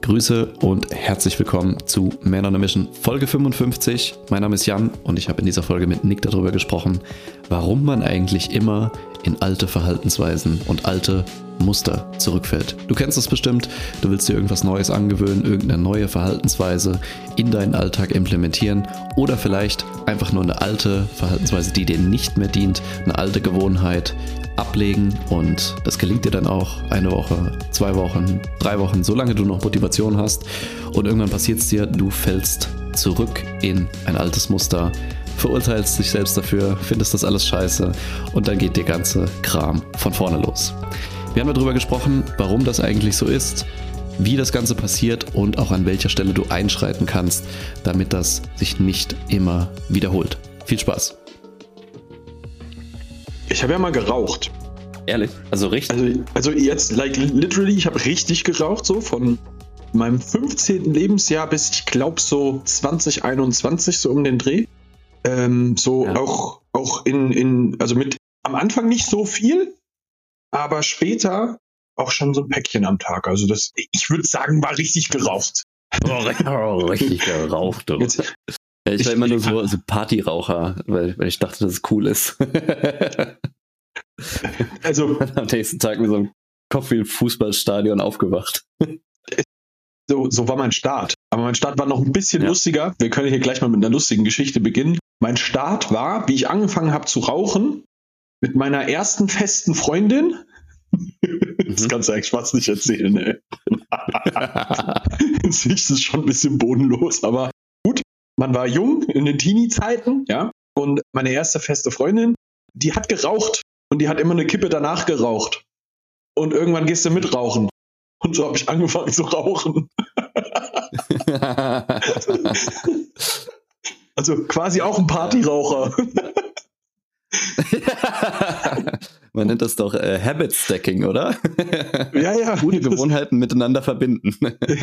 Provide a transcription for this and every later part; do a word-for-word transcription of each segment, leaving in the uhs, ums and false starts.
Grüße und herzlich willkommen zu Man on a Mission Folge fünfundfünfzig. Mein Name ist Jan und ich habe in dieser Folge mit Nick darüber gesprochen, warum man eigentlich immer in alte Verhaltensweisen und alte Muster zurückfällt. Du kennst es bestimmt, du willst dir irgendwas Neues angewöhnen, irgendeine neue Verhaltensweise in deinen Alltag implementieren oder vielleicht einfach nur eine alte Verhaltensweise, die dir nicht mehr dient, eine alte Gewohnheit ablegen und das gelingt dir dann auch eine Woche, zwei Wochen, drei Wochen, solange du noch Motivation hast und irgendwann passiert es dir, du fällst zurück in ein altes Muster, verurteilst dich selbst dafür, findest das alles scheiße und dann geht der ganze Kram von vorne los. Wir haben darüber gesprochen, warum das eigentlich so ist, wie das Ganze passiert und auch an welcher Stelle du einschreiten kannst, damit das sich nicht immer wiederholt. Viel Spaß! Ich habe ja mal geraucht. Ehrlich? Also richtig? Also, also jetzt, like literally, ich habe richtig geraucht, so von meinem fünfzehnten Lebensjahr bis, ich glaube, so zwanzig einundzwanzig, so um den Dreh. Ähm, so ja. auch, auch in, in, also mit am Anfang nicht so viel, aber später auch schon so ein Päckchen am Tag. Also das, ich würde sagen, war richtig geraucht. Oh, richtig geraucht. Oder? Jetzt, ja, ich, ich war immer nur so, so Partyraucher, weil, weil ich dachte, dass es cool ist. Also am nächsten Tag mit so einem Coffee-Fußballstadion aufgewacht. So, so war mein Start. Aber mein Start war noch ein bisschen ja. lustiger. Wir können hier gleich mal mit einer lustigen Geschichte beginnen. Mein Start war, wie ich angefangen habe zu rauchen, mit meiner ersten festen Freundin. Das kannst du eigentlich fast nicht erzählen, ey. Das ist schon ein bisschen bodenlos, aber gut. Man war jung in den Teenie-Zeiten, ja. Und meine erste feste Freundin, die hat geraucht und die hat immer eine Kippe danach geraucht. Und irgendwann gehst du mit rauchen. Und so habe ich angefangen zu rauchen. Also quasi auch ein Partyraucher. Man nennt das doch äh, Habit Stacking, oder? Ja, ja. Gute Gewohnheiten miteinander verbinden.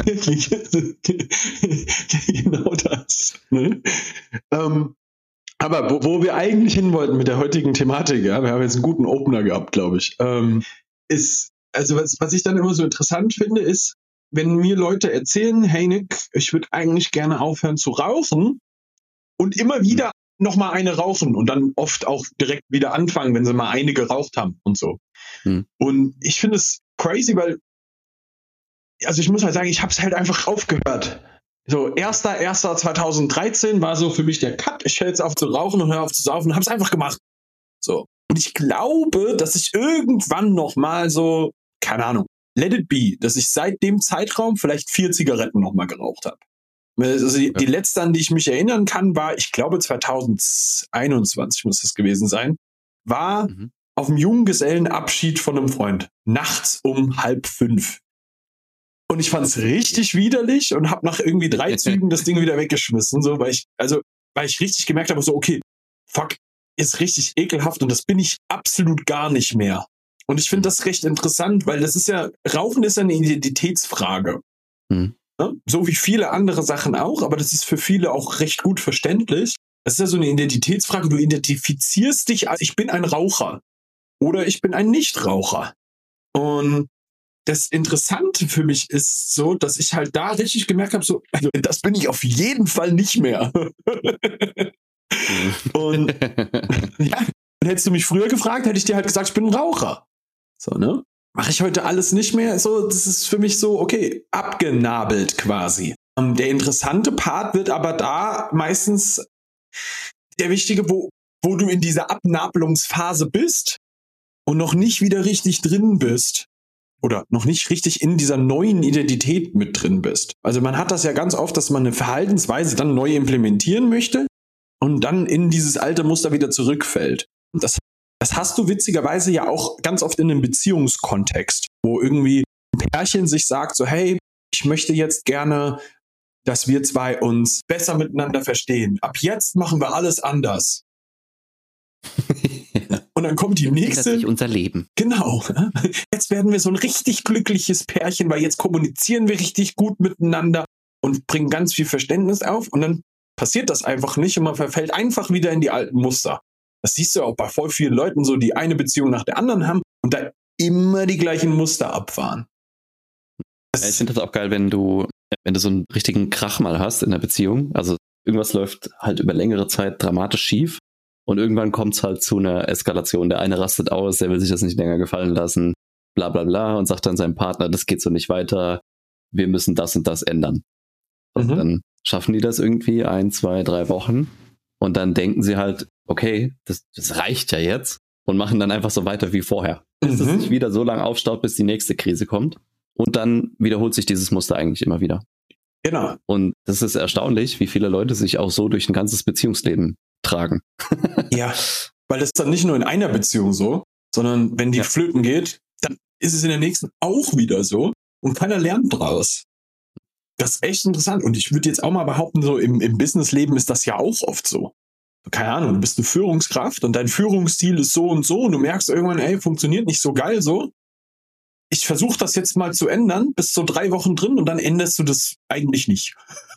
Genau das. Ne? Ähm, aber wo, wo wir eigentlich hin wollten mit der heutigen Thematik, ja, wir haben jetzt einen guten Opener gehabt, glaube ich, ähm, ist, also was, was ich dann immer so interessant finde, ist, wenn mir Leute erzählen, hey Nick, ich würde eigentlich gerne aufhören zu rauchen und immer wieder noch mal eine rauchen und dann oft auch direkt wieder anfangen, wenn sie mal eine geraucht haben und so. Hm. Und ich finde es crazy, weil, also ich muss halt sagen, ich habe es halt einfach aufgehört. So, erster erster zweitausenddreizehn war so für mich der Cut. Ich höre jetzt auf zu rauchen und höre auf zu saufen und habe es einfach gemacht. So. Und ich glaube, dass ich irgendwann noch mal so, keine Ahnung, let it be, dass ich seit dem Zeitraum vielleicht vier Zigaretten noch mal geraucht habe. Also die, die letzte, an die ich mich erinnern kann, war, ich glaube zweitausendeinundzwanzig muss das gewesen sein, war mhm. auf dem Junggesellenabschied von einem Freund. Nachts um halb fünf. Und ich fand es richtig widerlich und habe nach irgendwie drei Zügen das Ding wieder weggeschmissen, so, weil ich, also, weil ich richtig gemerkt habe, so, okay, fuck, ist richtig ekelhaft und das bin ich absolut gar nicht mehr. Und ich finde das recht interessant, weil das ist ja, Rauchen ist ja eine Identitätsfrage. Mhm. So wie viele andere Sachen auch, aber das ist für viele auch recht gut verständlich. Das ist ja so eine Identitätsfrage. Du identifizierst dich als, ich bin ein Raucher oder ich bin ein Nichtraucher. Und das Interessante für mich ist so, dass ich halt da richtig gemerkt habe, so, also das bin ich auf jeden Fall nicht mehr. Und ja, und hättest du mich früher gefragt, hätte ich dir halt gesagt, ich bin ein Raucher. So, ne? Mache ich heute alles nicht mehr. So, das ist für mich so, okay, abgenabelt quasi. Der interessante Part wird aber da meistens der wichtige, wo, wo du in dieser Abnabelungsphase bist und noch nicht wieder richtig drin bist. Oder noch nicht richtig in dieser neuen Identität mit drin bist. Also man hat das ja ganz oft, dass man eine Verhaltensweise dann neu implementieren möchte und dann in dieses alte Muster wieder zurückfällt. Das Das hast du witzigerweise ja auch ganz oft in einem Beziehungskontext, wo irgendwie ein Pärchen sich sagt so, hey, ich möchte jetzt gerne, dass wir zwei uns besser miteinander verstehen. Ab jetzt machen wir alles anders. Und dann kommt die nächste. Das ist unser Leben. Genau. Jetzt werden wir so ein richtig glückliches Pärchen, weil jetzt kommunizieren wir richtig gut miteinander und bringen ganz viel Verständnis auf. Und dann passiert das einfach nicht und man verfällt einfach wieder in die alten Muster. Das siehst du auch bei voll vielen Leuten so, die eine Beziehung nach der anderen haben und da immer die gleichen Muster abfahren. Ja, ich finde das auch geil, wenn du, wenn du so einen richtigen Krach mal hast in der Beziehung. Also irgendwas läuft halt über längere Zeit dramatisch schief und irgendwann kommt es halt zu einer Eskalation. Der eine rastet aus, der will sich das nicht länger gefallen lassen, bla bla bla und sagt dann seinem Partner, das geht so nicht weiter, wir müssen das und das ändern. Und mhm. dann schaffen die das irgendwie ein, zwei, drei Wochen und dann denken sie halt, okay, das, das reicht ja jetzt und machen dann einfach so weiter wie vorher. Bis mhm. es sich wieder so lange aufstaut, bis die nächste Krise kommt. Und dann wiederholt sich dieses Muster eigentlich immer wieder. Genau. Und das ist erstaunlich, wie viele Leute sich auch so durch ein ganzes Beziehungsleben tragen. Ja, weil das dann nicht nur in einer Beziehung so, sondern wenn die ja. flöten geht, dann ist es in der nächsten auch wieder so und keiner lernt draus. Das ist echt interessant. Und ich würde jetzt auch mal behaupten, so im, im Businessleben ist das ja auch oft so. Keine Ahnung, du bist eine Führungskraft und dein Führungsstil ist so und so und du merkst irgendwann, ey, funktioniert nicht so geil so. Ich versuche das jetzt mal zu ändern, bist so drei Wochen drin und dann änderst du das eigentlich nicht.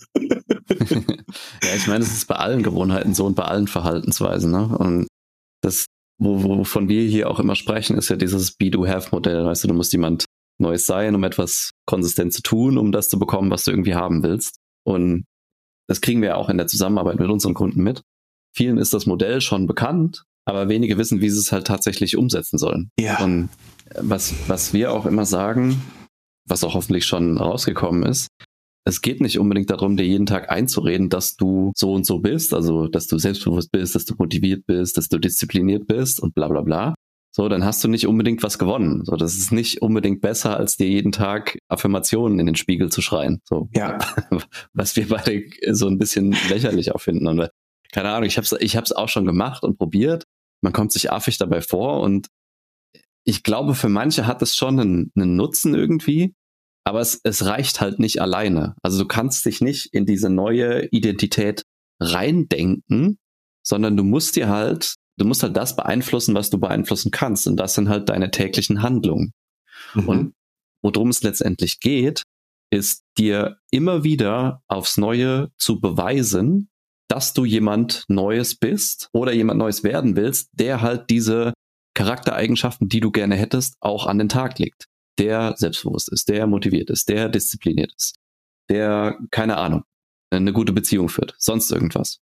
Ja, ich meine, es ist bei allen Gewohnheiten so und bei allen Verhaltensweisen. Ne? Und das, wovon wir hier auch immer sprechen, ist ja dieses Be-Do-Have-Modell. Weißt du, du musst jemand Neues sein, um etwas konsistent zu tun, um das zu bekommen, was du irgendwie haben willst. Und das kriegen wir ja auch in der Zusammenarbeit mit unseren Kunden mit. Vielen ist das Modell schon bekannt, aber wenige wissen, wie sie es halt tatsächlich umsetzen sollen. Ja. Und was, was wir auch immer sagen, was auch hoffentlich schon rausgekommen ist, es geht nicht unbedingt darum, dir jeden Tag einzureden, dass du so und so bist, also dass du selbstbewusst bist, dass du motiviert bist, dass du diszipliniert bist und bla bla bla. So, dann hast du nicht unbedingt was gewonnen. So, das ist nicht unbedingt besser, als dir jeden Tag Affirmationen in den Spiegel zu schreien. So, ja. Was wir beide so ein bisschen lächerlich auch finden. Und keine Ahnung, ich hab's, ich hab's auch schon gemacht und probiert. Man kommt sich affig dabei vor und ich glaube, für manche hat es schon einen, einen Nutzen irgendwie, aber es, es reicht halt nicht alleine. Also du kannst dich nicht in diese neue Identität reindenken, sondern du musst dir halt, du musst halt das beeinflussen, was du beeinflussen kannst. Und das sind halt deine täglichen Handlungen. Mhm. Und worum es letztendlich geht, ist dir immer wieder aufs Neue zu beweisen, dass du jemand Neues bist oder jemand Neues werden willst, der halt diese Charaktereigenschaften, die du gerne hättest, auch an den Tag legt. Der selbstbewusst ist, der motiviert ist, der diszipliniert ist, der, keine Ahnung, eine gute Beziehung führt, sonst irgendwas.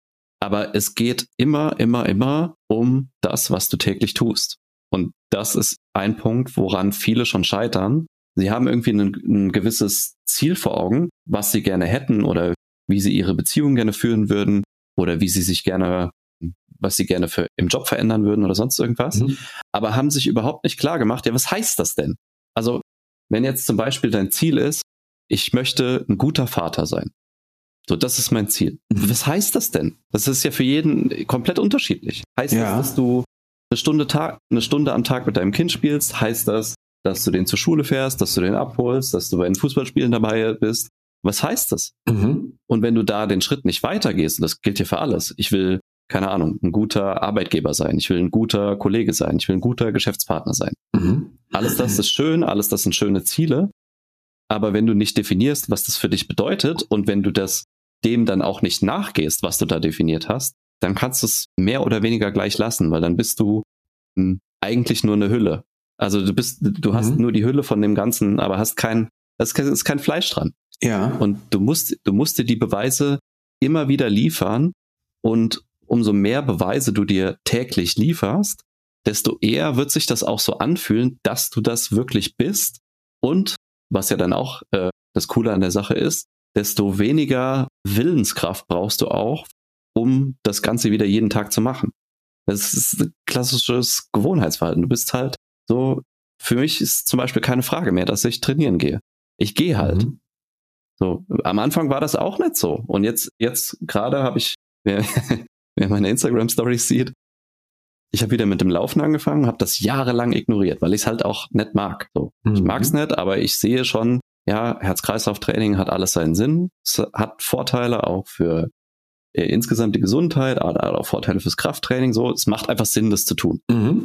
Aber es geht immer, immer, immer um das, was du täglich tust. Und das ist ein Punkt, woran viele schon scheitern. Sie haben irgendwie ein, ein gewisses Ziel vor Augen, was sie gerne hätten oder wie sie ihre Beziehung gerne führen würden oder wie sie sich gerne, was sie gerne für, im Job verändern würden oder sonst irgendwas. Mhm. Aber haben sich überhaupt nicht klar gemacht, ja, was heißt das denn? Also, wenn jetzt zum Beispiel dein Ziel ist, ich möchte ein guter Vater sein. So, das ist mein Ziel. Mhm. Was heißt das denn? Das ist ja für jeden komplett unterschiedlich. Heißt ja. das, dass du eine Stunde, Tag, eine Stunde am Tag mit deinem Kind spielst? Heißt das, dass du den zur Schule fährst, dass du den abholst, dass du bei den Fußballspielen dabei bist? Was heißt das? Mhm. Und wenn du da den Schritt nicht weitergehst, und das gilt ja für alles, ich will, keine Ahnung, ein guter Arbeitgeber sein, ich will ein guter Kollege sein, ich will ein guter Geschäftspartner sein. Mhm. Alles das ist schön, alles das sind schöne Ziele, aber wenn du nicht definierst, was das für dich bedeutet und wenn du das dem dann auch nicht nachgehst, was du da definiert hast, dann kannst du es mehr oder weniger gleich lassen, weil dann bist du hm, eigentlich nur eine Hülle. Also du bist, du hast mhm. nur die Hülle von dem Ganzen, aber hast kein, es ist kein Fleisch dran. Ja. Und du musst, du musst dir die Beweise immer wieder liefern und umso mehr Beweise du dir täglich lieferst, desto eher wird sich das auch so anfühlen, dass du das wirklich bist. Und was ja dann auch äh, das Coole an der Sache ist, desto weniger Willenskraft brauchst du auch, um das Ganze wieder jeden Tag zu machen. Das ist ein klassisches Gewohnheitsverhalten. Du bist halt so, für mich ist zum Beispiel keine Frage mehr, dass ich trainieren gehe. Ich gehe halt. Mhm. So, am Anfang war das auch nicht so. Und jetzt, jetzt gerade habe ich, wer, wer meine Instagram-Stories sieht, ich habe wieder mit dem Laufen angefangen, habe das jahrelang ignoriert, weil ich es halt auch nicht mag. So, mhm. Ich mag es nicht, aber ich sehe schon, ja, Herz-Kreislauf-Training hat alles seinen Sinn. Es hat Vorteile auch für äh, insgesamt die Gesundheit, hat auch Vorteile fürs Krafttraining. So, es macht einfach Sinn, das zu tun. Mhm.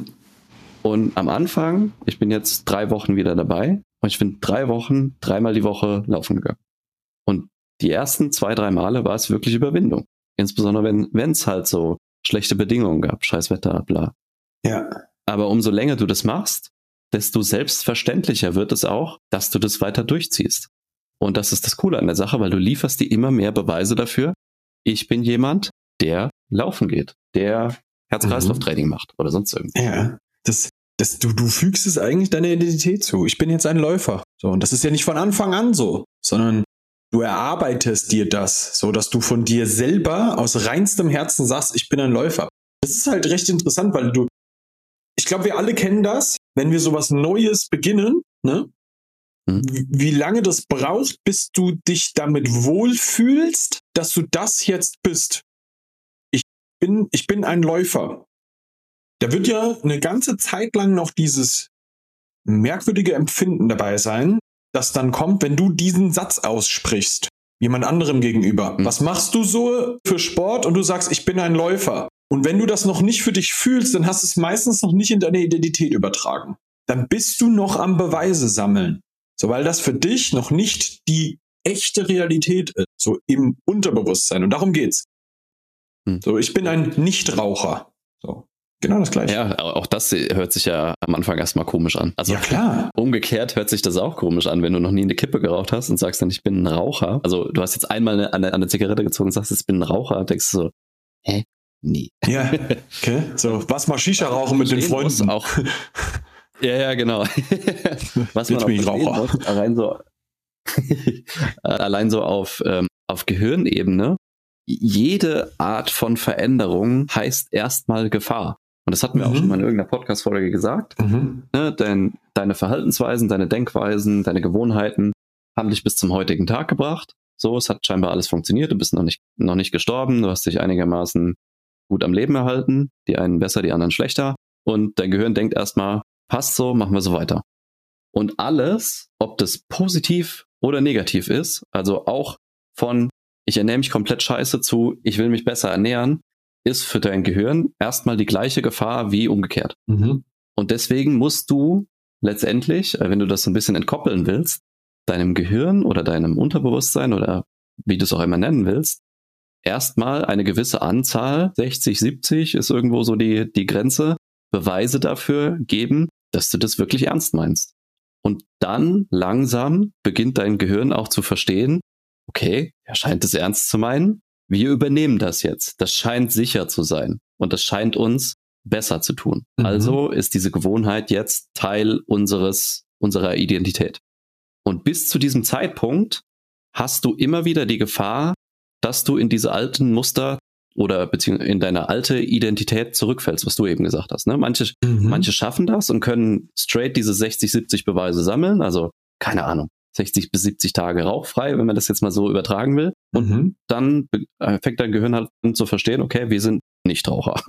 Und am Anfang, ich bin jetzt drei Wochen wieder dabei und ich bin drei Wochen, dreimal die Woche laufen gegangen. Und die ersten zwei, drei Male war es wirklich Überwindung. Insbesondere wenn wenn es halt so schlechte Bedingungen gab, scheiß Wetter, bla. Ja. Aber umso länger du das machst, desto selbstverständlicher wird es auch, dass du das weiter durchziehst. Und das ist das Coole an der Sache, weil du lieferst dir immer mehr Beweise dafür, ich bin jemand, der laufen geht, der Herz-Kreislauf-Training mhm. macht oder sonst irgendwas. Ja, das, das, du, du fügst es eigentlich deiner Identität zu. Ich bin jetzt ein Läufer. So, und das ist ja nicht von Anfang an so, sondern du erarbeitest dir das, so dass du von dir selber aus reinstem Herzen sagst, ich bin ein Läufer. Das ist halt recht interessant, weil du, ich glaube, wir alle kennen das, wenn wir sowas Neues beginnen, ne? Mhm. Wie, wie lange das braucht, bis du dich damit wohlfühlst, dass du das jetzt bist. Ich bin, ich bin ein Läufer. Da wird ja eine ganze Zeit lang noch dieses merkwürdige Empfinden dabei sein, das dann kommt, wenn du diesen Satz aussprichst, jemand anderem gegenüber. Mhm. Was machst du so für Sport? Und du sagst, ich bin ein Läufer. Und wenn du das noch nicht für dich fühlst, dann hast du es meistens noch nicht in deine Identität übertragen. Dann bist du noch am Beweise sammeln. So, weil das für dich noch nicht die echte Realität ist, so im Unterbewusstsein. Und darum geht's. Mhm. So, ich bin ein Nichtraucher. So. Genau das Gleiche. Ja, auch das hört sich ja am Anfang erstmal komisch an. Also ja, klar. Umgekehrt hört sich das auch komisch an, wenn du noch nie eine Kippe geraucht hast und sagst dann, ich bin ein Raucher. Also du hast jetzt einmal eine, eine, eine Zigarette gezogen und sagst, ich bin ein Raucher, denkst du so, hä? Nee. Ja, okay. So, was mal Shisha rauchen mit den Freunden. Auch. Ja, ja, genau. Was man jetzt auch Raucher. Muss, allein so, allein so auf, ähm, auf Gehirnebene, jede Art von Veränderung heißt erstmal Gefahr. Und das hatten wir mhm. auch schon mal in irgendeiner Podcast-Folge gesagt. Mhm. Ne, dein, deine Verhaltensweisen, deine Denkweisen, deine Gewohnheiten haben dich bis zum heutigen Tag gebracht. So, es hat scheinbar alles funktioniert. Du bist noch nicht, noch nicht gestorben. Du hast dich einigermaßen gut am Leben erhalten. Die einen besser, die anderen schlechter. Und dein Gehirn denkt erstmal, passt so, machen wir so weiter. Und alles, ob das positiv oder negativ ist, also auch von ich ernähre mich komplett scheiße zu ich will mich besser ernähren, ist für dein Gehirn erstmal die gleiche Gefahr wie umgekehrt. Mhm. Und deswegen musst du letztendlich, wenn du das so ein bisschen entkoppeln willst, deinem Gehirn oder deinem Unterbewusstsein oder wie du es auch immer nennen willst, erstmal eine gewisse Anzahl, sechzig, siebzig ist irgendwo so die, die Grenze, Beweise dafür geben, dass du das wirklich ernst meinst. Und dann langsam beginnt dein Gehirn auch zu verstehen, okay, er scheint es ernst zu meinen, wir übernehmen das jetzt. Das scheint sicher zu sein und das scheint uns besser zu tun. Mhm. Also ist diese Gewohnheit jetzt Teil unseres, unserer Identität. Und bis zu diesem Zeitpunkt hast du immer wieder die Gefahr, dass du in diese alten Muster oder beziehungsweise in deine alte Identität zurückfällst, was du eben gesagt hast. Ne? Manche, mhm. manche schaffen das und können straight diese sechzig, siebzig Beweise sammeln. Also, keine Ahnung, sechzig bis siebzig Tage rauchfrei, wenn man das jetzt mal so übertragen will. Und mhm. dann fängt dein Gehirn halt an zu verstehen, okay, wir sind Nichtraucher.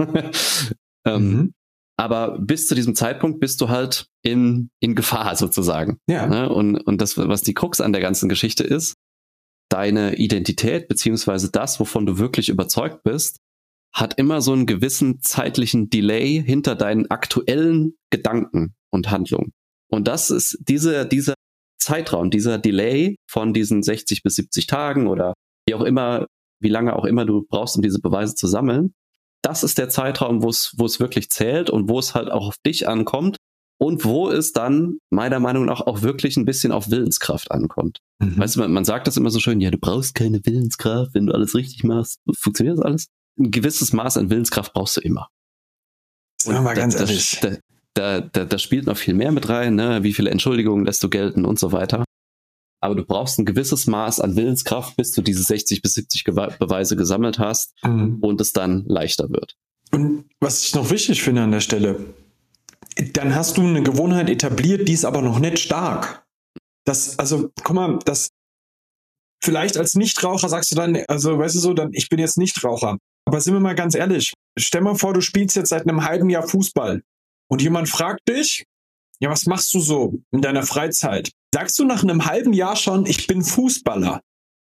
ähm, mhm. Aber bis zu diesem Zeitpunkt bist du halt in, in Gefahr sozusagen. Ja. Ne? Und, und das, was die Krux an der ganzen Geschichte ist, deine Identität beziehungsweise das, wovon du wirklich überzeugt bist, hat immer so einen gewissen zeitlichen Delay hinter deinen aktuellen Gedanken und Handlungen. Und das ist diese, dieser Zeitraum, dieser Delay von diesen sechzig bis siebzig Tagen oder wie auch immer, wie lange auch immer du brauchst, um diese Beweise zu sammeln. Das ist der Zeitraum, wo es, wo es wirklich zählt und wo es halt auch auf dich ankommt und wo es dann meiner Meinung nach auch wirklich ein bisschen auf Willenskraft ankommt. Mhm. Weißt du, man, man sagt das immer so schön, ja, du brauchst keine Willenskraft, wenn du alles richtig machst. Funktioniert das alles? Ein gewisses Maß an Willenskraft brauchst du immer. Sagen wir mal ganz da, ehrlich. Da, da, da, da spielt noch viel mehr mit rein, ne? Wie viele Entschuldigungen lässt du gelten und so weiter. Aber du brauchst ein gewisses Maß an Willenskraft, bis du diese sechzig bis siebzig Ge- Beweise gesammelt hast mhm. und es dann leichter wird. Und was ich noch wichtig finde an der Stelle, dann hast du eine Gewohnheit etabliert, die ist aber noch nicht stark. Das, also, guck mal, das vielleicht als Nichtraucher sagst du dann, also weißt du so, dann ich bin jetzt Nichtraucher. Aber sind wir mal ganz ehrlich, stell mal vor, du spielst jetzt seit einem halben Jahr Fußball und jemand fragt dich, ja, was machst du so in deiner Freizeit? Sagst du nach einem halben Jahr schon, ich bin Fußballer?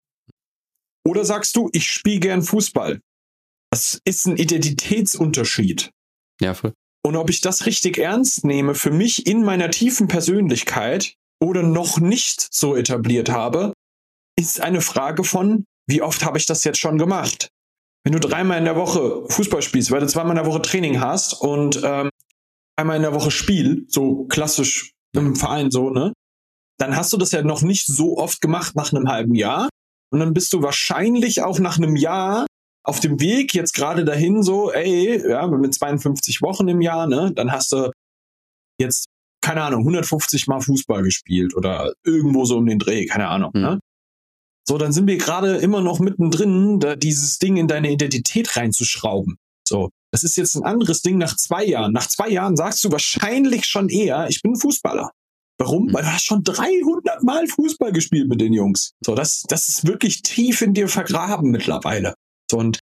Oder sagst du, ich spiele gern Fußball? Das ist ein Identitätsunterschied. Ja, voll. Und ob ich das richtig ernst nehme für mich in meiner tiefen Persönlichkeit oder noch nicht so etabliert habe, ist eine Frage von, wie oft habe ich das jetzt schon gemacht? Wenn du dreimal in der Woche Fußball spielst, weil du zweimal in der Woche Training hast und ähm, einmal in der Woche Spiel, so klassisch im Verein so, ne? Dann hast du das ja noch nicht so oft gemacht nach einem halben Jahr. Und dann bist du wahrscheinlich auch nach einem Jahr auf dem Weg jetzt gerade dahin so, ey, ja, mit zweiundfünfzig Wochen im Jahr, ne? Dann hast du jetzt, keine Ahnung, hundertfünfzig Mal Fußball gespielt oder irgendwo so um den Dreh, keine Ahnung, mhm. ne? So, dann sind wir gerade immer noch mittendrin, da dieses Ding in deine Identität reinzuschrauben. So, das ist jetzt ein anderes Ding nach zwei Jahren. Nach zwei Jahren sagst du wahrscheinlich schon eher, ich bin Fußballer. Warum? Mhm. Weil du hast schon dreihundert Mal Fußball gespielt mit den Jungs. So, das, das ist wirklich tief in dir vergraben mittlerweile. So, und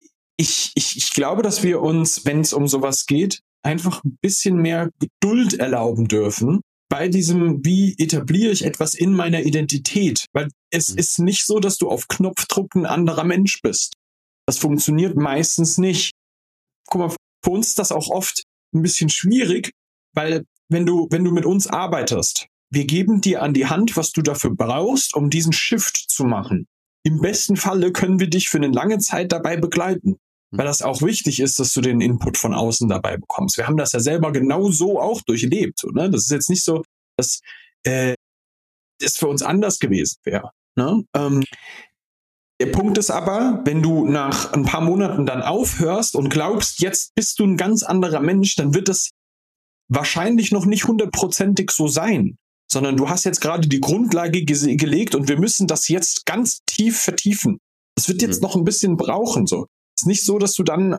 ich, ich, ich glaube, dass wir uns, wenn es um sowas geht, einfach ein bisschen mehr Geduld erlauben dürfen bei diesem, wie etabliere ich etwas in meiner Identität? Weil es mhm. ist nicht so, dass du auf Knopfdruck ein anderer Mensch bist. Das funktioniert meistens nicht. Guck mal, für uns ist das auch oft ein bisschen schwierig, weil wenn du, wenn du mit uns arbeitest, wir geben dir an die Hand, was du dafür brauchst, um diesen Shift zu machen. Im besten Falle können wir dich für eine lange Zeit dabei begleiten, weil das auch wichtig ist, dass du den Input von außen dabei bekommst. Wir haben das ja selber genau so auch durchlebt. So, ne? Das ist jetzt nicht so, dass äh, es für uns anders gewesen wäre. Ne? Ähm, der Punkt ist aber, wenn du nach ein paar Monaten dann aufhörst und glaubst, jetzt bist du ein ganz anderer Mensch, dann wird es wahrscheinlich noch nicht hundertprozentig so sein, sondern du hast jetzt gerade die Grundlage ge- gelegt und wir müssen das jetzt ganz tief vertiefen. Das wird jetzt mhm. noch ein bisschen brauchen, so. Es ist nicht so, dass du dann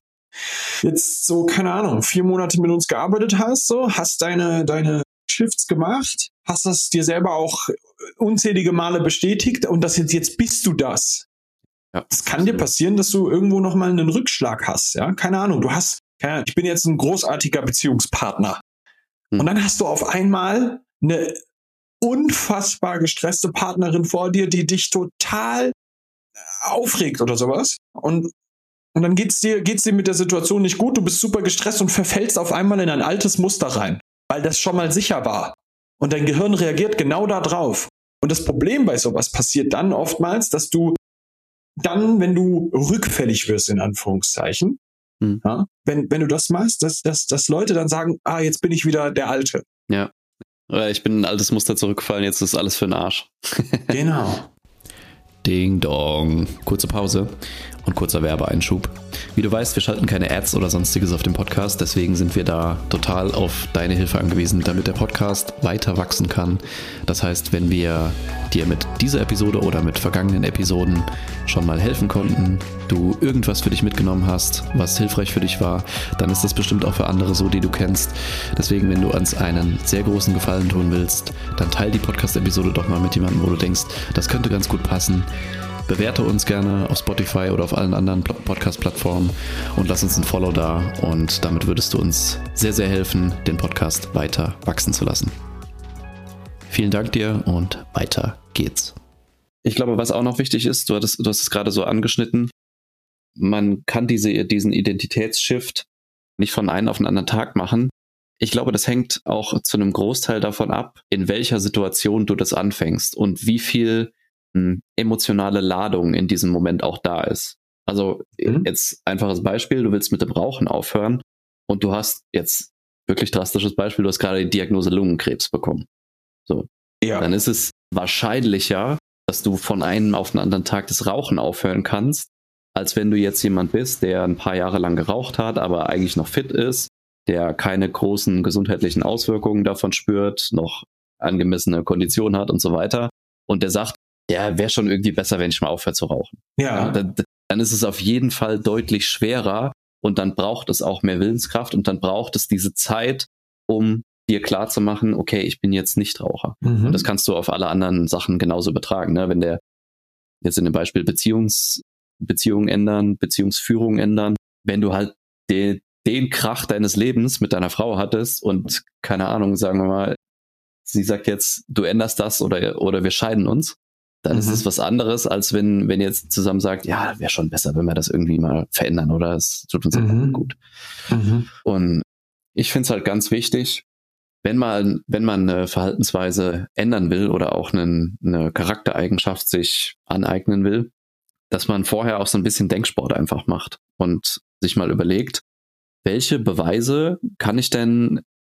jetzt so, keine Ahnung, vier Monate mit uns gearbeitet hast, so, hast deine, deine Shifts gemacht, hast das dir selber auch unzählige Male bestätigt und das jetzt, jetzt bist du das. Ja, es kann dir passieren, dass du irgendwo nochmal einen Rückschlag hast, ja, keine Ahnung, du hast, keine Ahnung, ich bin jetzt ein großartiger Beziehungspartner hm. und dann hast du auf einmal eine unfassbar gestresste Partnerin vor dir, die dich total aufregt oder sowas und Und dann geht's dir, geht's dir mit der Situation nicht gut, du bist super gestresst und verfällst auf einmal in ein altes Muster rein, weil das schon mal sicher war. Und dein Gehirn reagiert genau da drauf. Und das Problem bei sowas passiert dann oftmals, dass du dann, wenn du rückfällig wirst, in Anführungszeichen, hm. ja, wenn, wenn du das machst, dass, dass, dass Leute dann sagen, ah, jetzt bin ich wieder der Alte. Ja. Oder ich bin in ein altes Muster zurückgefallen, jetzt ist alles für den Arsch. Genau. Ding dong. Kurze Pause und kurzer Werbeeinschub. Wie du weißt, wir schalten keine Ads oder sonstiges auf dem Podcast, deswegen sind wir da total auf deine Hilfe angewiesen, damit der Podcast weiter wachsen kann. Das heißt, wenn wir dir mit dieser Episode oder mit vergangenen Episoden schon mal helfen konnten, du irgendwas für dich mitgenommen hast, was hilfreich für dich war, dann ist das bestimmt auch für andere so, die du kennst. Deswegen, wenn du uns einen sehr großen Gefallen tun willst, dann teile die Podcast-Episode doch mal mit jemandem, wo du denkst, das könnte ganz gut passen. Bewerte uns gerne auf Spotify oder auf allen anderen Podcast-Plattformen und lass uns ein Follow da und damit würdest du uns sehr, sehr helfen, den Podcast weiter wachsen zu lassen. Vielen Dank dir und weiter geht's. Ich glaube, was auch noch wichtig ist, du hattest, du hast es gerade so angeschnitten, man kann diese, diesen Identitätsshift nicht von einem auf den anderen Tag machen. Ich glaube, das hängt auch zu einem Großteil davon ab, in welcher Situation du das anfängst und wie viel emotionale Ladung in diesem Moment auch da ist. Also mhm. jetzt einfaches Beispiel, du willst mit dem Rauchen aufhören und du hast jetzt wirklich drastisches Beispiel, du hast gerade die Diagnose Lungenkrebs bekommen. So, ja. Dann ist es wahrscheinlicher, dass du von einem auf den anderen Tag das Rauchen aufhören kannst, als wenn du jetzt jemand bist, der ein paar Jahre lang geraucht hat, aber eigentlich noch fit ist, der keine großen gesundheitlichen Auswirkungen davon spürt, noch angemessene Kondition hat und so weiter und der sagt, ja, wäre schon irgendwie besser, wenn ich mal aufhöre zu rauchen. Ja. Ja dann, dann ist es auf jeden Fall deutlich schwerer und dann braucht es auch mehr Willenskraft und dann braucht es diese Zeit, um dir klarzumachen, okay, ich bin jetzt nicht Raucher. Mhm. Und das kannst du auf alle anderen Sachen genauso übertragen. Ne? Wenn der jetzt in dem Beispiel Beziehungs, Beziehungen ändern, Beziehungsführung ändern, wenn du halt den, den Krach deines Lebens mit deiner Frau hattest und keine Ahnung, sagen wir mal, sie sagt jetzt, du änderst das oder, oder wir scheiden uns, dann mhm. ist es was anderes, als wenn, wenn ihr jetzt zusammen sagt, ja, wäre schon besser, wenn wir das irgendwie mal verändern, oder? Es tut uns mhm. einfach gut. Mhm. Und ich finde es halt ganz wichtig, wenn man, wenn man eine Verhaltensweise ändern will oder auch einen, eine Charaktereigenschaft sich aneignen will, dass man vorher auch so ein bisschen Denksport einfach macht und sich mal überlegt, welche Beweise kann ich denn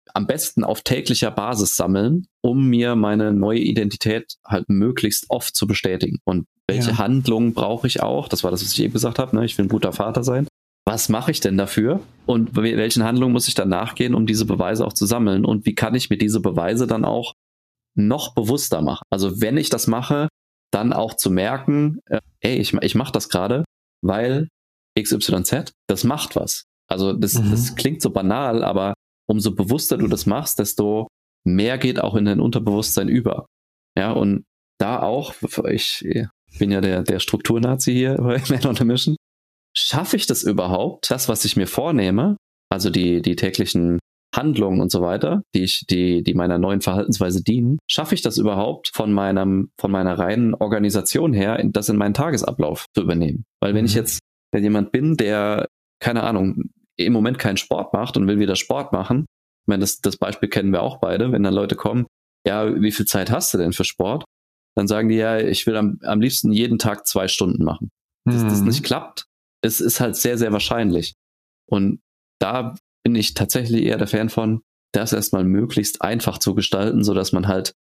am besten auf täglicher Basis sammeln, um mir meine neue Identität halt möglichst oft zu bestätigen. Und welche ja. Handlungen brauche ich auch? Das war das, was ich eben gesagt habe, ne? Ich will ein guter Vater sein. Was mache ich denn dafür? Und welchen Handlungen muss ich dann nachgehen, um diese Beweise auch zu sammeln? Und wie kann ich mir diese Beweise dann auch noch bewusster machen? Also wenn ich das mache, dann auch zu merken, äh, ey, ich, ich mache das gerade, weil X Y Z, das macht was. Also das, mhm. das klingt so banal, aber umso bewusster du das machst, desto mehr geht auch in dein Unterbewusstsein über. Ja, und da auch, ich bin ja der, der Strukturnazi hier bei Man on a Mission, schaffe ich das überhaupt, das, was ich mir vornehme, also die, die täglichen Handlungen und so weiter, die ich, die, die meiner neuen Verhaltensweise dienen, schaffe ich das überhaupt von meinem, von meiner reinen Organisation her, das in meinen Tagesablauf zu übernehmen? Weil wenn mhm. ich jetzt jemand bin, der, keine Ahnung, im Moment keinen Sport macht und will wieder Sport machen, ich meine, das, das Beispiel kennen wir auch beide, wenn dann Leute kommen, ja, wie viel Zeit hast du denn für Sport? Dann sagen die, ja, ich will am, am liebsten jeden Tag zwei Stunden machen. Dass mhm. das nicht klappt, es ist halt sehr, sehr wahrscheinlich. Und da bin ich tatsächlich eher der Fan von, das erstmal möglichst einfach zu gestalten, sodass man halt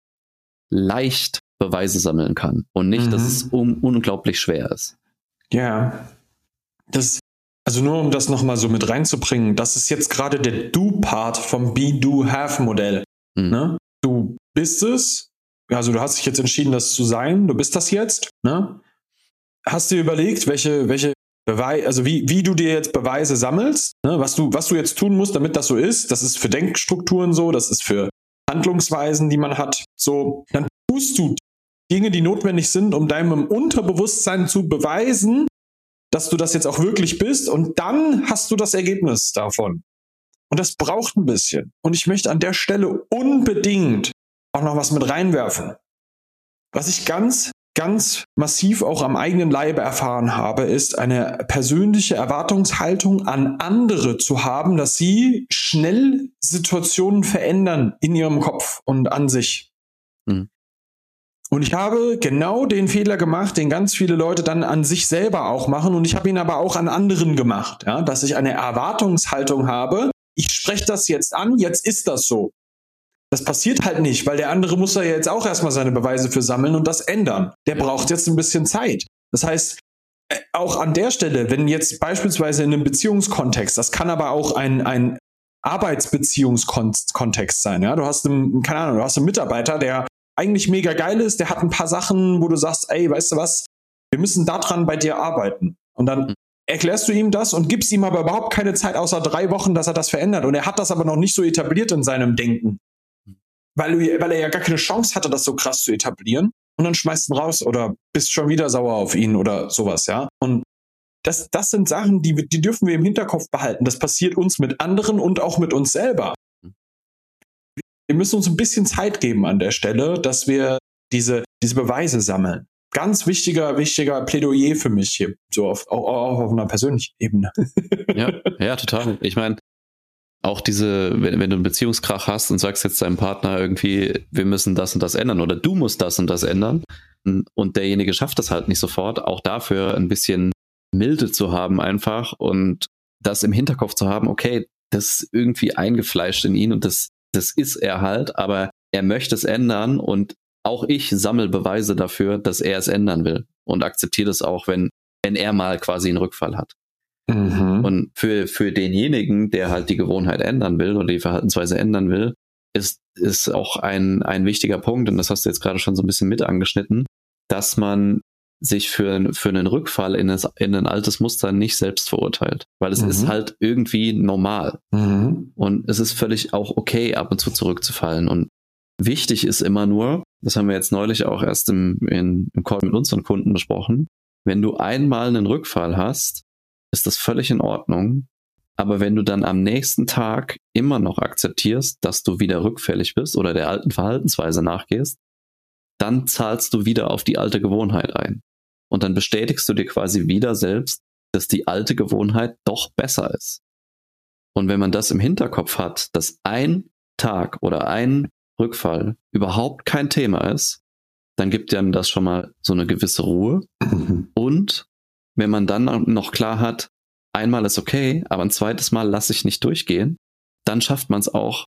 leicht Beweise sammeln kann und nicht, mhm. dass es un- unglaublich schwer ist. Ja, das, also nur um das nochmal so mit reinzubringen, das ist jetzt gerade der Do-Part vom Be-Do-Have-Modell. Mhm. Ne? Du bist es, also du hast dich jetzt entschieden, das zu sein, du bist das jetzt, ne? Hast dir überlegt, welche, welche Beweise, also wie, wie du dir jetzt Beweise sammelst, ne? was du, was du jetzt tun musst, damit das so ist. Das ist für Denkstrukturen so, das ist für Handlungsweisen, die man hat, so. Dann tust du Dinge, die notwendig sind, um deinem Unterbewusstsein zu beweisen, dass du das jetzt auch wirklich bist, und dann hast du das Ergebnis davon. Und das braucht ein bisschen. Und ich möchte an der Stelle unbedingt auch noch was mit reinwerfen. Was ich ganz, ganz massiv auch am eigenen Leibe erfahren habe, ist eine persönliche Erwartungshaltung an andere zu haben, dass sie schnell Situationen verändern in ihrem Kopf und an sich. Mhm. Und ich habe genau den Fehler gemacht, den ganz viele Leute dann an sich selber auch machen, und ich habe ihn aber auch an anderen gemacht, ja, dass ich eine Erwartungshaltung habe, ich spreche das jetzt an, jetzt ist das so. Das passiert halt nicht, weil der andere muss da jetzt auch erstmal seine Beweise für sammeln und das ändern. Der braucht jetzt ein bisschen Zeit. Das heißt, auch an der Stelle, wenn jetzt beispielsweise in einem Beziehungskontext, das kann aber auch ein, ein Arbeitsbeziehungskontext sein, ja, du hast einen, keine Ahnung, du hast einen Mitarbeiter, der eigentlich mega geil ist, der hat ein paar Sachen, wo du sagst, ey, weißt du was, wir müssen daran bei dir arbeiten. Und dann erklärst du ihm das und gibst ihm aber überhaupt keine Zeit außer drei Wochen, dass er das verändert. Und er hat das aber noch nicht so etabliert in seinem Denken. Weil, weil er ja gar keine Chance hatte, das so krass zu etablieren. Und dann schmeißt ihn raus oder bist schon wieder sauer auf ihn oder sowas, ja. Und das, das sind Sachen, die, die dürfen wir im Hinterkopf behalten. Das passiert uns mit anderen und auch mit uns selber. Wir müssen uns ein bisschen Zeit geben an der Stelle, dass wir diese, diese Beweise sammeln. Ganz wichtiger, wichtiger Plädoyer für mich hier, so auf, auch, auch auf einer persönlichen Ebene. Ja, ja, total. Ich meine, auch diese, wenn, wenn du einen Beziehungskrach hast und sagst jetzt deinem Partner irgendwie, wir müssen das und das ändern oder du musst das und das ändern, und derjenige schafft das halt nicht sofort, auch dafür ein bisschen Milde zu haben einfach und das im Hinterkopf zu haben, okay, das ist irgendwie eingefleischt in ihn und das Das ist er halt, aber er möchte es ändern, und auch ich sammle Beweise dafür, dass er es ändern will, und akzeptiere das auch, wenn, wenn er mal quasi einen Rückfall hat. Mhm. Und für, für denjenigen, der halt die Gewohnheit ändern will oder die Verhaltensweise ändern will, ist, ist auch ein, ein wichtiger Punkt, und das hast du jetzt gerade schon so ein bisschen mit angeschnitten, dass man sich für, für einen Rückfall in, das, in ein altes Muster nicht selbst verurteilt. Weil es mhm. ist halt irgendwie normal. Mhm. Und es ist völlig auch okay, ab und zu zurückzufallen. Und wichtig ist immer nur, das haben wir jetzt neulich auch erst im, in, im Call mit unseren Kunden besprochen, wenn du einmal einen Rückfall hast, ist das völlig in Ordnung. Aber wenn du dann am nächsten Tag immer noch akzeptierst, dass du wieder rückfällig bist oder der alten Verhaltensweise nachgehst, dann zahlst du wieder auf die alte Gewohnheit ein. Und dann bestätigst du dir quasi wieder selbst, dass die alte Gewohnheit doch besser ist. Und wenn man das im Hinterkopf hat, dass ein Tag oder ein Rückfall überhaupt kein Thema ist, dann gibt einem das schon mal so eine gewisse Ruhe. Und wenn man dann noch klar hat, einmal ist okay, aber ein zweites Mal lasse ich nicht durchgehen, dann schafft man es auch,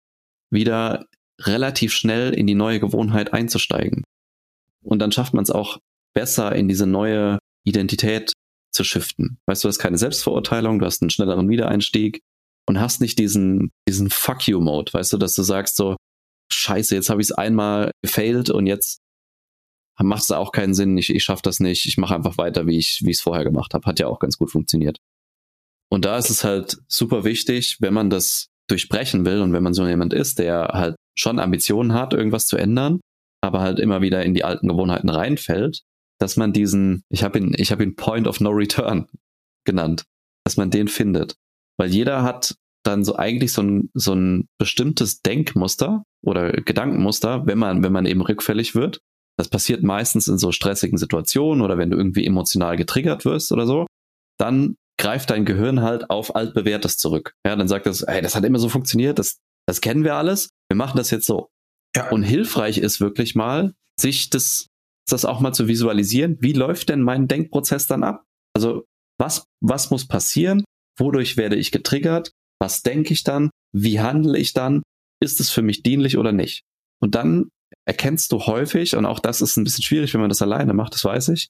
wieder relativ schnell in die neue Gewohnheit einzusteigen. Und dann schafft man es auch besser, in diese neue Identität zu shiften. Weißt du, du hast keine Selbstverurteilung, du hast einen schnelleren Wiedereinstieg und hast nicht diesen, diesen Fuck you-Mode, weißt du, dass du sagst so, scheiße, jetzt habe ich es einmal gefailt und jetzt macht es auch keinen Sinn, ich, ich schaffe das nicht, ich mache einfach weiter, wie ich wie ich es vorher gemacht habe. Hat ja auch ganz gut funktioniert. Und da ist es halt super wichtig, wenn man das durchbrechen will und wenn man so jemand ist, der halt schon Ambitionen hat, irgendwas zu ändern, aber halt immer wieder in die alten Gewohnheiten reinfällt, dass man diesen, ich habe ihn, ich habe ihn Point of No Return genannt, dass man den findet. Weil jeder hat dann so eigentlich so ein, so ein bestimmtes Denkmuster oder Gedankenmuster, wenn man, wenn man eben rückfällig wird. Das passiert meistens in so stressigen Situationen oder wenn du irgendwie emotional getriggert wirst oder so. Dann greift dein Gehirn halt auf Altbewährtes zurück. Ja, dann sagt das, hey, das hat immer so funktioniert, das, das kennen wir alles, wir machen das jetzt so. Ja. Und hilfreich ist wirklich mal, sich das, das auch mal zu visualisieren, wie läuft denn mein Denkprozess dann ab? Also was, was muss passieren? Wodurch werde ich getriggert? Was denke ich dann? Wie handle ich dann? Ist es für mich dienlich oder nicht? Und dann erkennst du häufig, und auch das ist ein bisschen schwierig, wenn man das alleine macht, das weiß ich,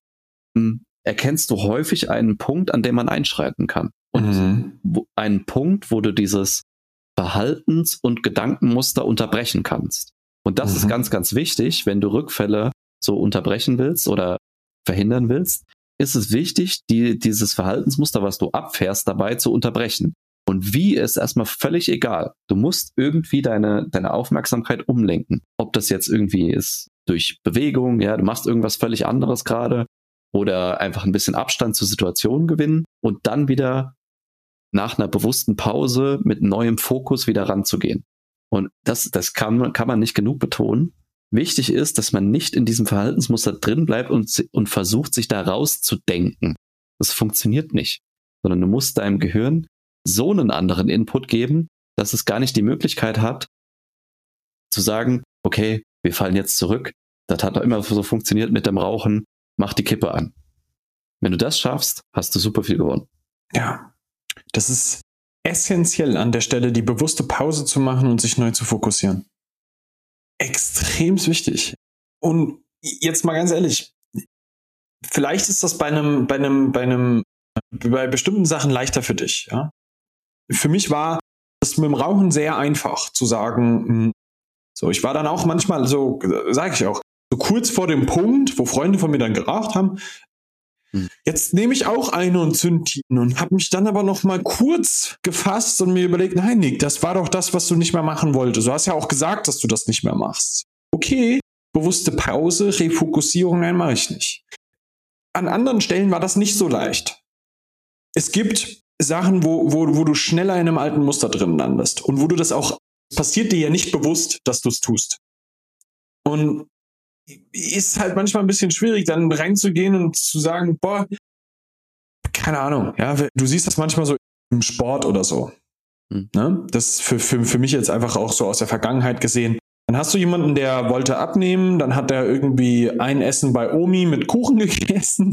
erkennst du häufig einen Punkt, an dem man einschreiten kann. Und mhm. wo, einen Punkt, wo du dieses Verhaltens- und Gedankenmuster unterbrechen kannst. Und das mhm. ist ganz, ganz wichtig, wenn du Rückfälle so unterbrechen willst oder verhindern willst, ist es wichtig, die, dieses Verhaltensmuster, was du abfährst, dabei zu unterbrechen. Und wie, ist erstmal völlig egal. Du musst irgendwie deine, deine Aufmerksamkeit umlenken. Ob das jetzt irgendwie ist durch Bewegung, ja, du machst irgendwas völlig anderes gerade oder einfach ein bisschen Abstand zur Situation gewinnen und dann wieder nach einer bewussten Pause mit neuem Fokus wieder ranzugehen. Und das, das kann, kann man nicht genug betonen. Wichtig ist, dass man nicht in diesem Verhaltensmuster drin bleibt und, und versucht, sich da rauszudenken. Das funktioniert nicht. Sondern du musst deinem Gehirn so einen anderen Input geben, dass es gar nicht die Möglichkeit hat, zu sagen, okay, wir fallen jetzt zurück. Das hat doch immer so funktioniert mit dem Rauchen. Mach die Kippe an. Wenn du das schaffst, hast du super viel gewonnen. Ja, das ist essentiell an der Stelle, die bewusste Pause zu machen und sich neu zu fokussieren. Extrem wichtig. Und jetzt mal ganz ehrlich, vielleicht ist das bei einem, bei einem, bei einem, bei bestimmten Sachen leichter für dich. Ja? Für mich war es mit dem Rauchen sehr einfach zu sagen, so, ich war dann auch manchmal so, sage ich auch, so kurz vor dem Punkt, wo Freunde von mir dann geraucht haben, hm. jetzt nehme ich auch eine und zünd die und habe mich dann aber noch mal kurz gefasst und mir überlegt, nein, Nick, das war doch das, was du nicht mehr machen wolltest. Du hast ja auch gesagt, dass du das nicht mehr machst. Okay, bewusste Pause, Refokussierung, nein, mache ich nicht. An anderen Stellen war das nicht so leicht. Es gibt Sachen, wo, wo, wo du schneller in einem alten Muster drin landest und wo du das auch, passiert dir ja nicht bewusst, dass du es tust. Und ist halt manchmal ein bisschen schwierig, dann reinzugehen und zu sagen, boah, keine Ahnung, ja, du siehst das manchmal so im Sport oder so. Hm. Ne? Das ist für, für, für mich jetzt einfach auch so aus der Vergangenheit gesehen. Dann hast du jemanden, der wollte abnehmen, dann hat er irgendwie ein Essen bei Omi mit Kuchen gegessen.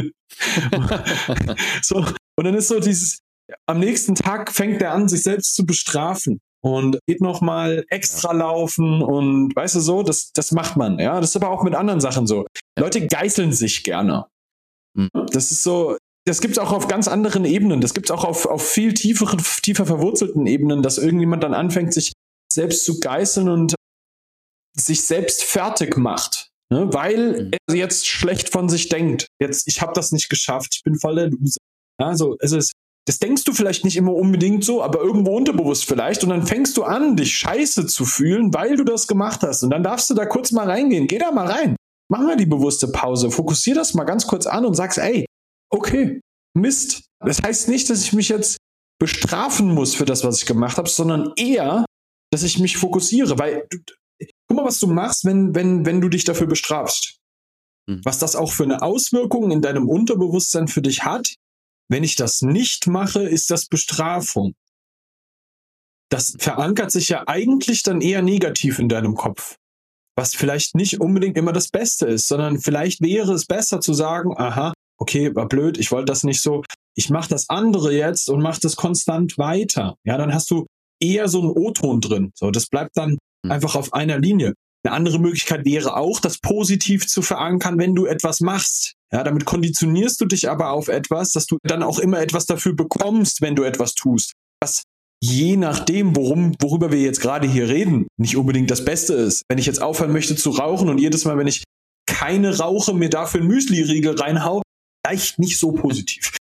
So, und dann ist so dieses, am nächsten Tag fängt er an, sich selbst zu bestrafen. Und geht nochmal extra laufen und weißt du so, das, das macht man. Ja, das ist aber auch mit anderen Sachen so. Ja. Leute geißeln sich gerne. Mhm. Das ist so, das gibt es auch auf ganz anderen Ebenen. Das gibt es auch auf, auf viel tieferen, tiefer verwurzelten Ebenen, dass irgendjemand dann anfängt, sich selbst zu geißeln und sich selbst fertig macht. Ne? Weil mhm. er jetzt schlecht von sich denkt. Jetzt, ich habe das nicht geschafft, ich bin voll der Loser. Also, es ist Das denkst du vielleicht nicht immer unbedingt so, aber irgendwo unterbewusst vielleicht. Und dann fängst du an, dich scheiße zu fühlen, weil du das gemacht hast. Und dann darfst du da kurz mal reingehen. Geh da mal rein. Mach mal die bewusste Pause. Fokussier das mal ganz kurz an und sagst, ey, okay, Mist. Das heißt nicht, dass ich mich jetzt bestrafen muss für das, was ich gemacht habe, sondern eher, dass ich mich fokussiere. Weil, du, guck mal, was du machst, wenn, wenn, wenn du dich dafür bestrafst. Hm. Was das auch für eine Auswirkung in deinem Unterbewusstsein für dich hat. Wenn ich das nicht mache, ist das Bestrafung. Das verankert sich ja eigentlich dann eher negativ in deinem Kopf. Was vielleicht nicht unbedingt immer das Beste ist, sondern vielleicht wäre es besser zu sagen, aha, okay, war blöd, ich wollte das nicht so. Ich mache das andere jetzt und mache das konstant weiter. Ja, dann hast du eher so ein O-Ton drin. So, das bleibt dann mhm. einfach auf einer Linie. Eine andere Möglichkeit wäre auch, das positiv zu verankern, wenn du etwas machst. Ja, damit konditionierst du dich aber auf etwas, dass du dann auch immer etwas dafür bekommst, wenn du etwas tust. Was je nachdem, worum, worüber wir jetzt gerade hier reden, nicht unbedingt das Beste ist. Wenn ich jetzt aufhören möchte zu rauchen und jedes Mal, wenn ich keine rauche, mir dafür einen Müsli-Riegel reinhau, vielleicht nicht so positiv.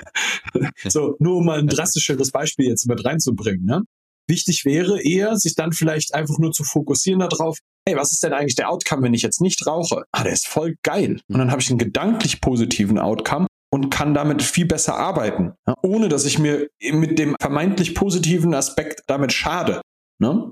So, nur um mal ein drastischeres Beispiel jetzt mit reinzubringen. Ne? Wichtig wäre eher, sich dann vielleicht einfach nur zu fokussieren darauf, hey, was ist denn eigentlich der Outcome, wenn ich jetzt nicht rauche? Ah, der ist voll geil. Und dann habe ich einen gedanklich positiven Outcome und kann damit viel besser arbeiten, ja? Ohne dass ich mir mit dem vermeintlich positiven Aspekt damit schade. Ne?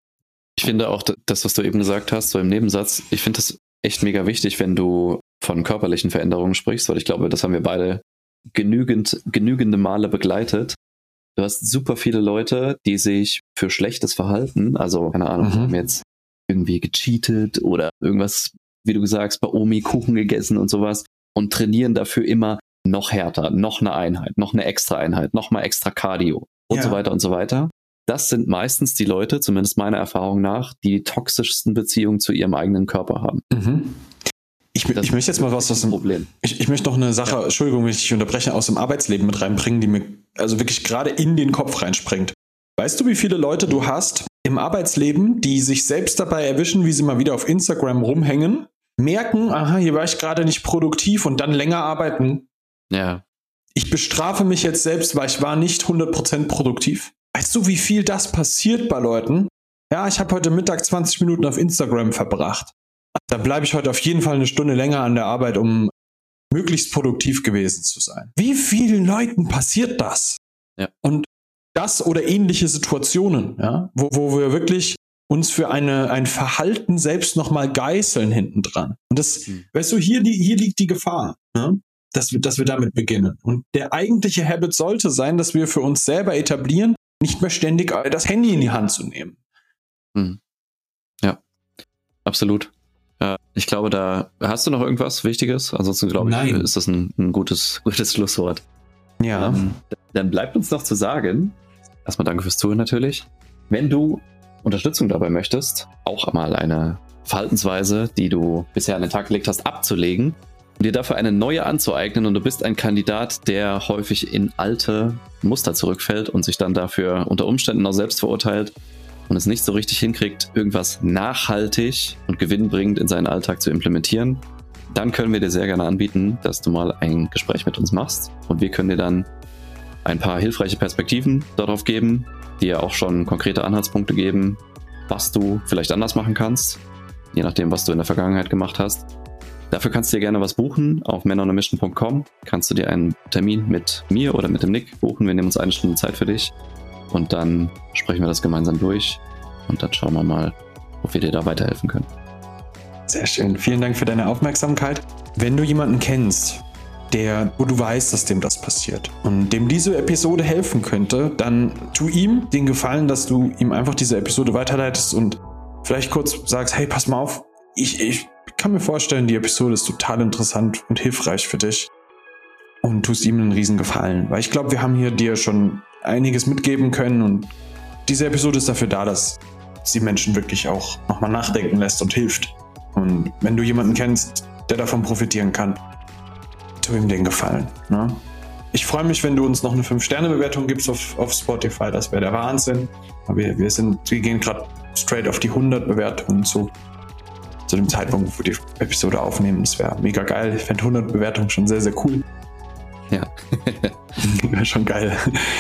Ich finde auch das, was du eben gesagt hast, so im Nebensatz, ich finde das echt mega wichtig, wenn du von körperlichen Veränderungen sprichst, weil ich glaube, das haben wir beide genügend, genügende Male begleitet. Du hast super viele Leute, die sich für schlechtes Verhalten, also keine Ahnung, mhm. haben jetzt irgendwie gecheatet oder irgendwas, wie du sagst, bei Omi Kuchen gegessen und sowas und trainieren dafür immer noch härter, noch eine Einheit, noch eine extra Einheit, noch mal extra Cardio und ja. so weiter und so weiter. Das sind meistens die Leute, zumindest meiner Erfahrung nach, die die toxischsten Beziehungen zu ihrem eigenen Körper haben. Mhm. Ich, ich möchte jetzt mal was aus dem Problem. Ich, ich möchte noch eine Sache, ja. Entschuldigung, wenn ich dich unterbreche, aus dem Arbeitsleben mit reinbringen, die mir also wirklich gerade in den Kopf reinspringt. Weißt du, wie viele Leute du hast im Arbeitsleben, die sich selbst dabei erwischen, wie sie mal wieder auf Instagram rumhängen, merken, aha, hier war ich gerade nicht produktiv und dann länger arbeiten? Ja. Ich bestrafe mich jetzt selbst, weil ich war nicht hundert Prozent produktiv. Weißt du, wie viel das passiert bei Leuten? Ja, ich habe heute Mittag zwanzig Minuten auf Instagram verbracht. Da bleibe ich heute auf jeden Fall eine Stunde länger an der Arbeit, um möglichst produktiv gewesen zu sein. Wie vielen Leuten passiert das? Ja. Und das oder ähnliche Situationen, ja, wo, wo wir wirklich uns für eine, ein Verhalten selbst nochmal geißeln hinten dran. Und das, mhm. weißt du, hier, die, hier liegt die Gefahr, ne? dass, wir, dass wir damit beginnen. Und der eigentliche Habit sollte sein, dass wir für uns selber etablieren, nicht mehr ständig das Handy in die Hand zu nehmen. Mhm. Ja, absolut. Ja, ich glaube, da hast du noch irgendwas Wichtiges? Ansonsten glaube ich, Nein. ist das ein, ein gutes, gutes Schlusswort. Ja. Ähm, dann bleibt uns noch zu sagen, erstmal danke fürs Zuhören natürlich. Wenn du Unterstützung dabei möchtest, auch mal eine Verhaltensweise, die du bisher an den Tag gelegt hast, abzulegen und dir dafür eine neue anzueignen und du bist ein Kandidat, der häufig in alte Muster zurückfällt und sich dann dafür unter Umständen auch selbst verurteilt und es nicht so richtig hinkriegt, irgendwas nachhaltig und gewinnbringend in seinen Alltag zu implementieren, dann können wir dir sehr gerne anbieten, dass du mal ein Gespräch mit uns machst und wir können dir dann ein paar hilfreiche Perspektiven darauf geben, dir auch schon konkrete Anhaltspunkte geben, was du vielleicht anders machen kannst, je nachdem, was du in der Vergangenheit gemacht hast. Dafür kannst du dir gerne was buchen. Auf men on a mission punkt com kannst du dir einen Termin mit mir oder mit dem Nick buchen. Wir nehmen uns eine Stunde Zeit für dich und dann sprechen wir das gemeinsam durch und dann schauen wir mal, ob wir dir da weiterhelfen können. Sehr schön. Vielen Dank für deine Aufmerksamkeit. Wenn du jemanden kennst, der, wo du weißt, dass dem das passiert und dem diese Episode helfen könnte, dann tu ihm den Gefallen, dass du ihm einfach diese Episode weiterleitest und vielleicht kurz sagst, hey, pass mal auf, ich, ich kann mir vorstellen, die Episode ist total interessant und hilfreich für dich und tust ihm einen riesen Gefallen, weil ich glaube, wir haben hier dir schon einiges mitgeben können und diese Episode ist dafür da, dass sie Menschen wirklich auch nochmal nachdenken lässt und hilft. Und wenn du jemanden kennst, der davon profitieren kann, tu ihm den Gefallen. Ne? Ich freue mich, wenn du uns noch eine fünf Sterne Bewertung gibst auf, auf Spotify. Das wäre der Wahnsinn. Wir, wir, sind, wir gehen gerade straight auf die hundert Bewertungen zu. Zu dem Zeitpunkt, wo wir die Episode aufnehmen. Das wäre mega geil. Ich fände hundert Bewertungen schon sehr, sehr cool. Ja. Wäre schon geil.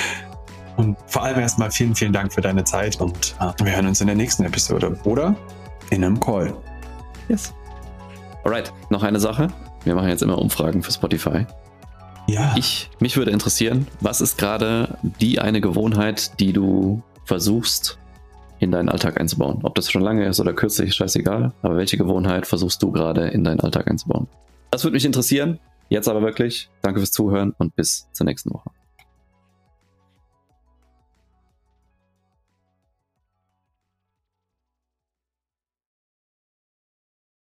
Und vor allem erstmal vielen, vielen Dank für deine Zeit und uh, wir hören uns in der nächsten Episode oder in einem Call. Yes. Alright, noch eine Sache. Wir machen jetzt immer Umfragen für Spotify. Ja. Ich, mich würde interessieren, was ist gerade die eine Gewohnheit, die du versuchst in deinen Alltag einzubauen? Ob das schon lange ist oder kürzlich, scheißegal. Aber welche Gewohnheit versuchst du gerade in deinen Alltag einzubauen? Das würde mich interessieren. Jetzt aber wirklich. Danke fürs Zuhören und bis zur nächsten Woche.